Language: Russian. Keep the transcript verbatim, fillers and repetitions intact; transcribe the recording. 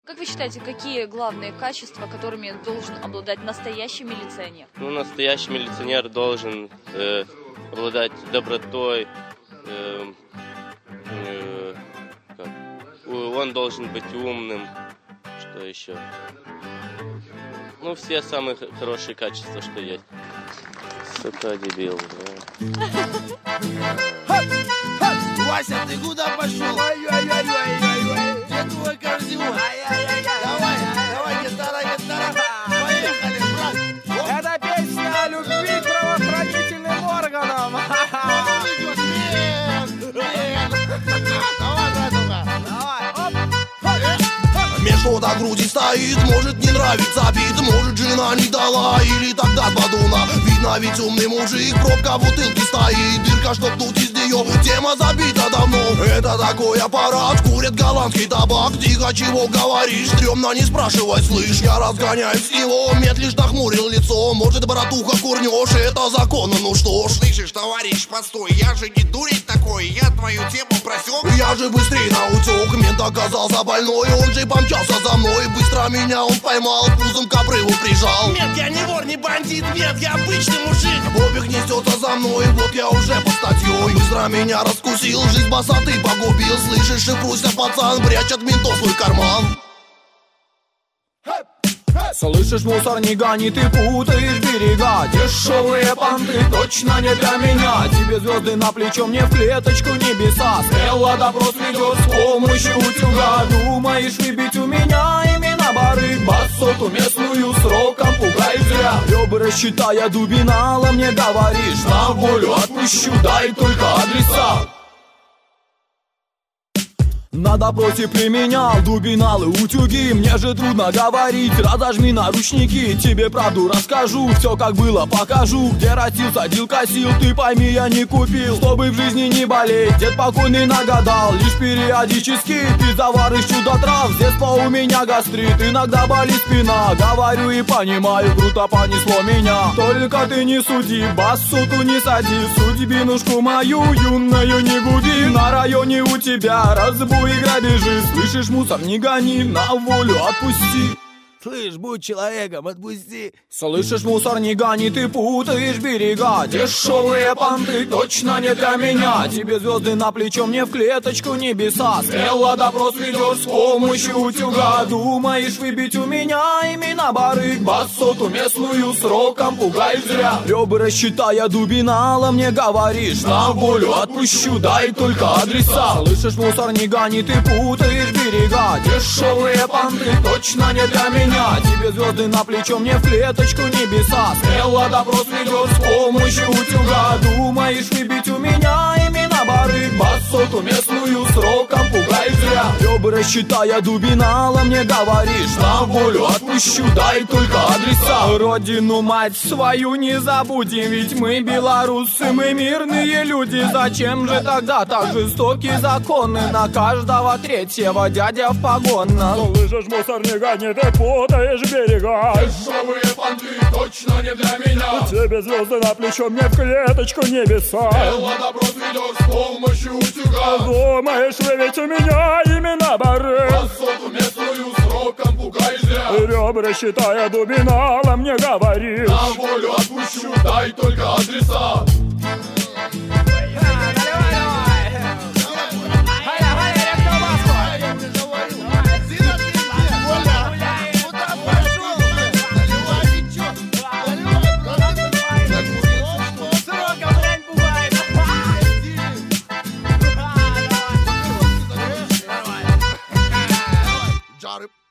Как вы считаете, какие главные качества, которыми должен обладать настоящий милиционер? Ну, настоящий милиционер должен э, обладать добротой, э, э, как? Он должен быть умным, что еще? Ну, все самые хорошие качества, что есть. Сука, дебил, да. Вася, ты куда пошел? Ой-ой-ой-ой-ой-ой. Где твой корзин? Давай, давай, гитара, гитара. Поехали, брат. Это песня о любви к правоохранительным органам. Давай, братуха. Давай, оп. Что до груди стоит, может не нравится бит, может жена не дала, или тогда подуна. Видно ведь умный мужик, пробка в бутылке стоит, дырка чтоб дуть из нее, тема забита давно. Это такой аппарат, курят голландский табак, тихо чего говоришь, стрёмно не спрашивай, слышь. Я разгоняюсь с него, мед лишь нахмурил лицо, может братуха курнешь, это законно, ну что ж. Слышишь, товарищ, постой, я же не дурень такой, я твою тему просек. Я же быстрее наутек, мент оказался больной, он же помчался за мной, быстро меня он поймал, пузом к обрыву прижал. Нет, я не вор, не бандит, нет, я обычный мужик. Бобик несется за мной, вот я уже под статьей. Быстро меня раскусил, жизнь босоты погубил. Слышишь, шифруйся, пацан, прячь от ментов свой карман. Слышишь, мусор, не гони, ты путаешь берега. Дешевые понты точно не для меня. Тебе звезды на плечо, мне в клеточку небеса. Смело допрос ведешь с помощью утюга. Думаешь выбить у меня именно барыг, басоту местную сроком пугай зря. Ребра считая дубинала, мне говоришь, на волю отпущу, дай только адреса. На допросе применял дубиналы, утюги. Мне же трудно говорить, разожми наручники. Тебе правду расскажу, все как было покажу. Где растил, садил, косил, ты пойми, я не купил. Чтобы в жизни не болеть, дед покойный нагадал. Лишь периодически ты заваришь чудо-трав. С детства у меня гастрит, иногда болит спина. Говорю и понимаю, круто понесло меня. Только ты не суди, басоту не сади. Судьбинушку мою юную не губи. На районе у тебя разбой и грабежи. Слышишь, мусор, не гони, на волю отпусти. Слышь, будь человеком, отпусти. Слышишь, мусор, не гони, ты путаешь берега. Дешевые понты точно не для меня. Тебе звезды на плечо, мне в клеточку небеса. Смело допрос ведешь с помощью утюга. Думаешь выбить у меня именно барыг, басоту местную сроком пугай зря. Ребра считая дубинала, мне говоришь, на волю отпущу, дай только адреса. Слышишь, мусор, не гони, ты путаешь берега. Дешевые понты точно не для меня. Тебе звезды на плечо, мне в клеточку небеса. Смело допрос ведешь с помощью утюга. Думаешь выбить у меня именно барыг, басоту местную сроком пугай зря. Ребра считая дубинала, мне говоришь, на волю отпущу, дай только адреса. Родину мать свою не забудем, ведь мы белорусы, мы мирные люди. Зачем же тогда так жестокие законы? На каждого третьего дядя в погонах. Слышишь, мусор, не гони, ты путаешь берега. Дешевые понты точно не для меня. Тебе звезды на плечо, мне в клеточку небеса. Смело допрос ведешь с помощью утюга. Думаешь выбить у меня именно барыг, басоту местную сроком пугай зря. Ребра считая дубинала, мне говоришь, на волю отпущу, дай только адреса. Got it.